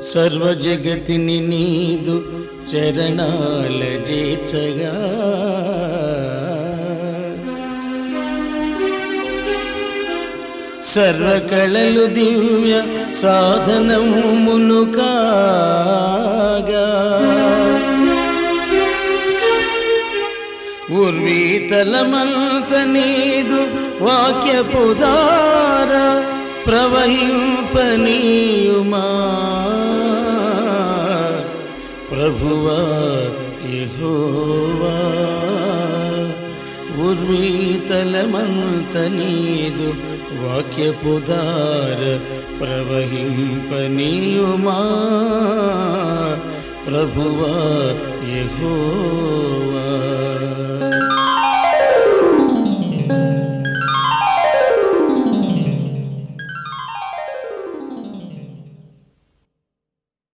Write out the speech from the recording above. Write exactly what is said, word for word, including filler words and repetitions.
సర్వ జగతిని నీదు చరణాల చేర్చగా సర్వకళలు దివ్య సాధనములు కాగా ఉర్వీతలమంత నీదు వాక్యపుదార ప్రవహింపనీయుమా ప్రభువా యెహోవా ఉర్వీతలమంత నీదు వాక్యపుదార ప్రవహింపనీయుమా ప్రభువా యెహోవా.